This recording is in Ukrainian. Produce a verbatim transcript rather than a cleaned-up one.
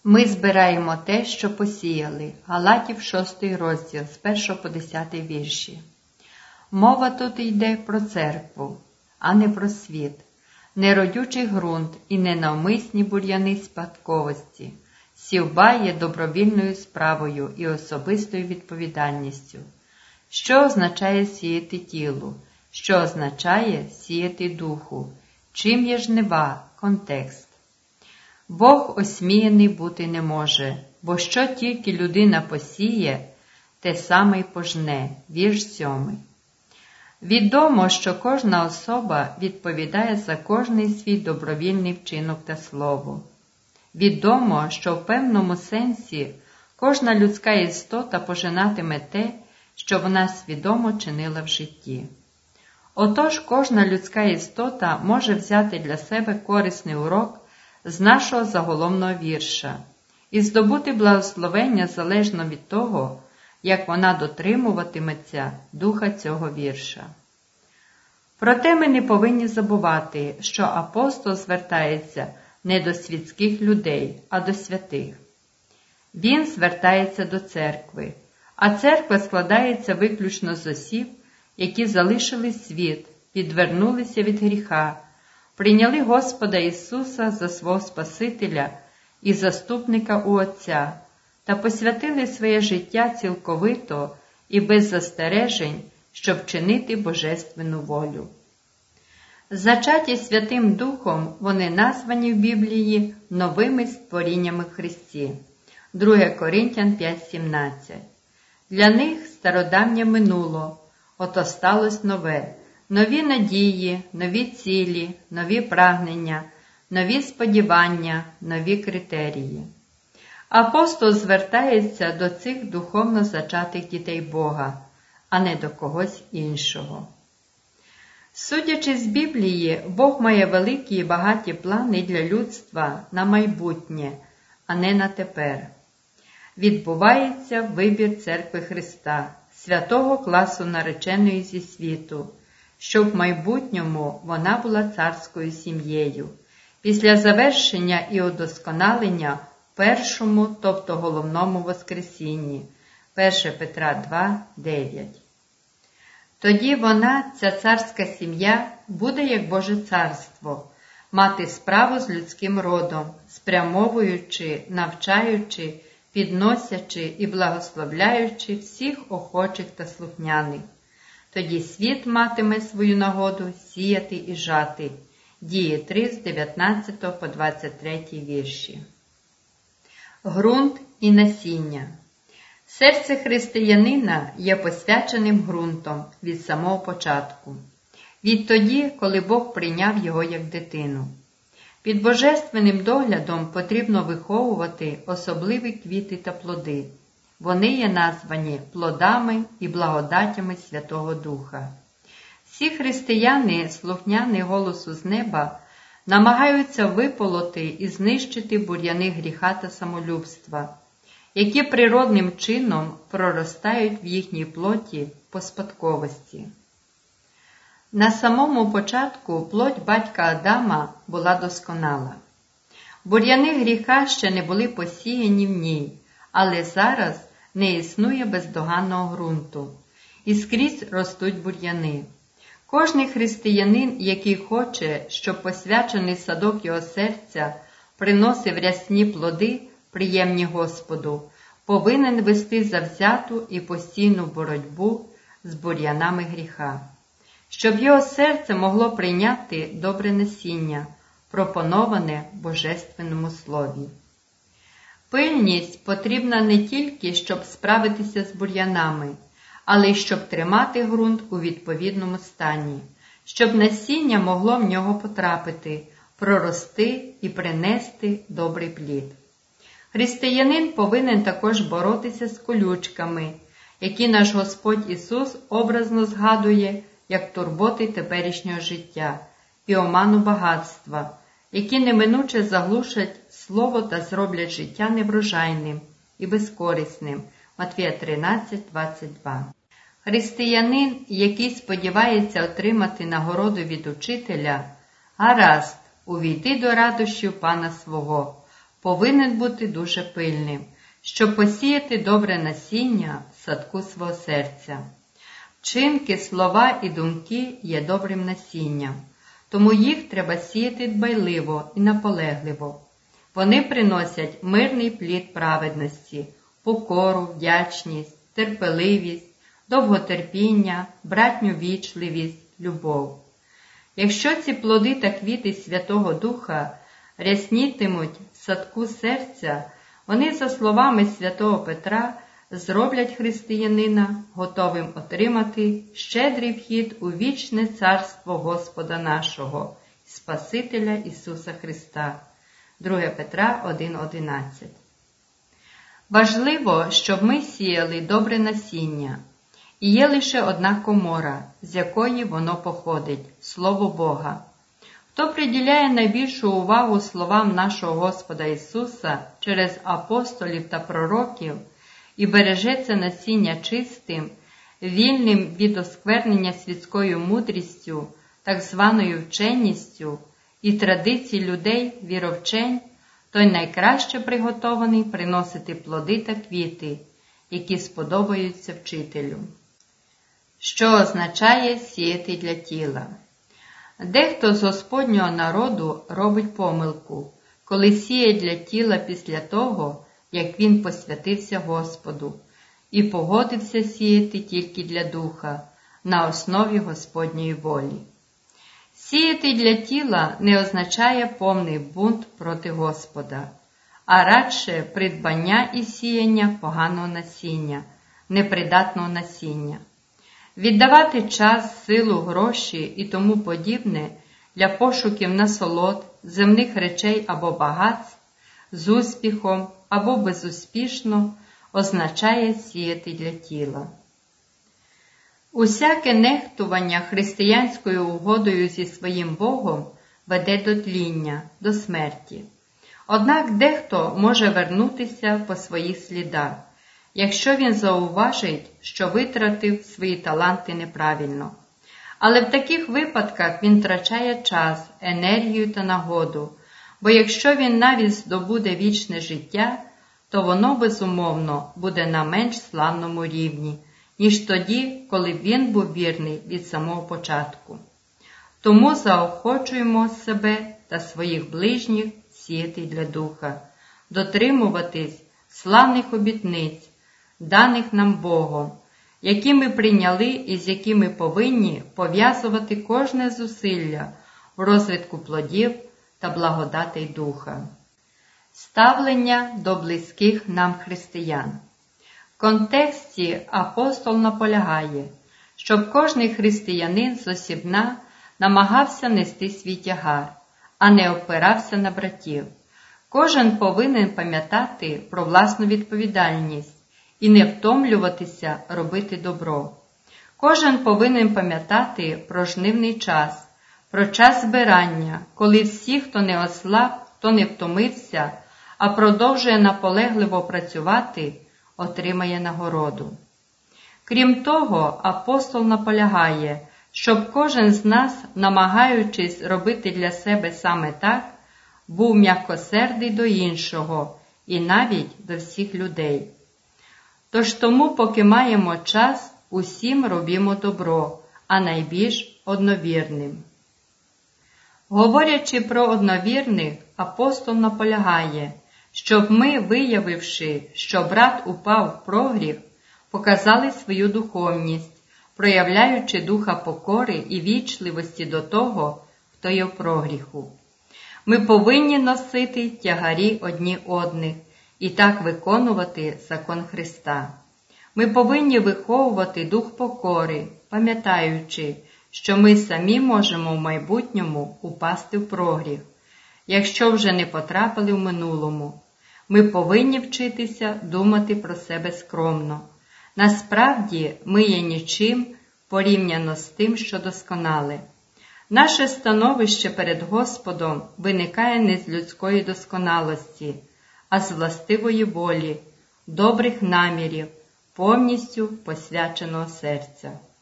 Ми збираємо те, що посіяли. Галатів шостий розділ, з першого по десятий вірші. Мова тут йде про церкву, а не про світ, неродючий ґрунт і ненавмисні бур'яни спадковості. Сівба є добровільною справою і особистою відповідальністю. Що означає сіяти тілу? Що означає сіяти духу? Чим є жнива? Контекст. Бог осміяний бути не може, бо що тільки людина посіє, те саме й пожне. Вірш сьомий. Відомо, що кожна особа відповідає за кожний свій добровільний вчинок та слово. Відомо, що в певному сенсі кожна людська істота пожинатиме те, що вона свідомо чинила в житті. Отож, кожна людська істота може взяти для себе корисний урок з нашого заголовного вірша і здобути благословення залежно від того, як вона дотримуватиметься духа цього вірша. Проте ми не повинні забувати, що апостол звертається не до світських людей, а до святих. Він звертається до церкви, а церква складається виключно з осіб, які залишили світ, відвернулися від гріха, прийняли Господа Ісуса за свого Спасителя і заступника у Отця та посвятили своє життя цілковито і без застережень, щоб вчинити божественну волю. Зачаті Святим Духом, вони названі в Біблії новими створіннями в Христі. друге Коринтян п'ять сімнадцять. Для них стародавнє минуло, ото сталось нове. Нові надії, нові цілі, нові прагнення, нові сподівання, нові критерії. Апостол звертається до цих духовно зачатих дітей Бога, а не до когось іншого. Судячи з Біблії, Бог має великі і багаті плани для людства на майбутнє, а не на тепер. Відбувається вибір Церкви Христа, святого класу нареченої зі світу, щоб в майбутньому вона була царською сім'єю, після завершення і удосконалення в першому, тобто головному воскресінні. перше Петра два дев'ять. Тоді вона, ця царська сім'я, буде як Боже царство, мати справу з людським родом, спрямовуючи, навчаючи, підносячи і благословляючи всіх охочих та слухняних. Тоді світ матиме свою нагоду сіяти і жати. Дії три з дев'ятнадцятого по двадцять третій вірші. Ґрунт і насіння. Серце християнина є посвяченим ґрунтом від самого початку, відтоді, коли Бог прийняв його як дитину. Під божественним доглядом потрібно виховувати особливі квіти та плоди. Вони є названі плодами і благодатями Святого Духа. Всі християни, слухняні голосу з неба, намагаються виполоти і знищити бур'яни гріха та самолюбства, які природним чином проростають в їхній плоті по спадковості. На самому початку плоть батька Адама була досконала. Бур'яни гріха ще не були посіяні в ній, але зараз не існує бездоганного ґрунту, і скрізь ростуть бур'яни. Кожний християнин, який хоче, щоб посвячений садок його серця приносив рясні плоди, приємні Господу, повинен вести завзяту і постійну боротьбу з бур'янами гріха, щоб його серце могло прийняти добре насіння, пропоноване в Божественному Слові. Пильність потрібна не тільки, щоб справитися з бур'янами, але й щоб тримати ґрунт у відповідному стані, щоб насіння могло в нього потрапити, прорости і принести добрий плід. Християнин повинен також боротися з колючками, які наш Господь Ісус образно згадує як турботи теперішнього життя і оману багатства, які неминуче заглушать слово та зроблять життя неврожайним і безкорисним. Матвія тринадцять двадцять два. Християнин, який сподівається отримати нагороду від учителя, гаразд, увійди до радощів Пана свого, повинен бути дуже пильним, щоб посіяти добре насіння в садку свого серця. Вчинки, слова і думки є добрим насінням, тому їх треба сіяти дбайливо і наполегливо. Вони приносять мирний плід праведності, покору, вдячність, терпеливість, довготерпіння, братню вічливість, любов. Якщо ці плоди та квіти Святого Духа ряснітимуть в садку серця, вони, за словами святого Петра, зроблять християнина готовим отримати щедрий вхід у вічне царство Господа нашого, Спасителя Ісуса Христа. друге Петра один одинадцять. Важливо, щоб ми сіяли добре насіння. І є лише одна комора, з якої воно походить – Слово Бога. Хто приділяє найбільшу увагу словам нашого Господа Ісуса через апостолів та пророків і береже це насіння чистим, вільним від осквернення світською мудрістю, так званою вченістю і традицій людей віровчень, той найкраще приготований приносити плоди та квіти, які сподобаються вчителю. Що означає сіяти для тіла? Дехто з Господнього народу робить помилку, коли сіє для тіла після того, як він посвятився Господу і погодився сіяти тільки для духа, на основі Господньої волі. Сіяти для тіла не означає повний бунт проти Господа, а радше придбання і сіяння поганого насіння, непридатного насіння. Віддавати час, силу, гроші і тому подібне для пошуків насолод, земних речей або багатств з успіхом або безуспішно означає сіяти для тіла. Усяке нехтування християнською угодою зі своїм Богом веде до тління, до смерті. Однак дехто може вернутися по своїх слідах, якщо він зауважить, що витратив свої таланти неправильно. Але в таких випадках він втрачає час, енергію та нагоду, бо якщо він навіть здобуде вічне життя, то воно, безумовно, буде на менш славному рівні, ніж тоді, коли він був вірний від самого початку. Тому заохочуємо себе та своїх ближніх сіяти для духа, дотримуватись славних обітниць, даних нам Богом, які ми прийняли і з якими повинні пов'язувати кожне зусилля в розвитку плодів та благодатей Духа. Ставлення до близьких нам християн. В контексті апостол наполягає, щоб кожний християнин зосібна намагався нести свій тягар, а не опирався на братів. Кожен повинен пам'ятати про власну відповідальність і не втомлюватися робити добро. Кожен повинен пам'ятати про жнивний час, про час збирання, коли всі, хто не ослаб, хто не втомився, а продовжує наполегливо працювати, отримає нагороду. Крім того, апостол наполягає, щоб кожен з нас, намагаючись робити для себе саме так, був м'якосердий до іншого і навіть до всіх людей. Тож тому, поки маємо час, усім робімо добро, а найбільш одновірним. Говорячи про одновірних, апостол наполягає, щоб ми, виявивши, що брат упав в прогріх, показали свою духовність, проявляючи духа покори і вічливості до того, хто є в прогріху. Ми повинні носити тягарі одні одних і так виконувати закон Христа. Ми повинні виховувати дух покори, пам'ятаючи, що ми самі можемо в майбутньому упасти в прогріх, якщо вже не потрапили в минулому. Ми повинні вчитися думати про себе скромно. Насправді, ми є нічим порівняно з тим, що досконале. Наше становище перед Господом виникає не з людської досконалості, а з властивої волі, добрих намірів, повністю посвяченого серця.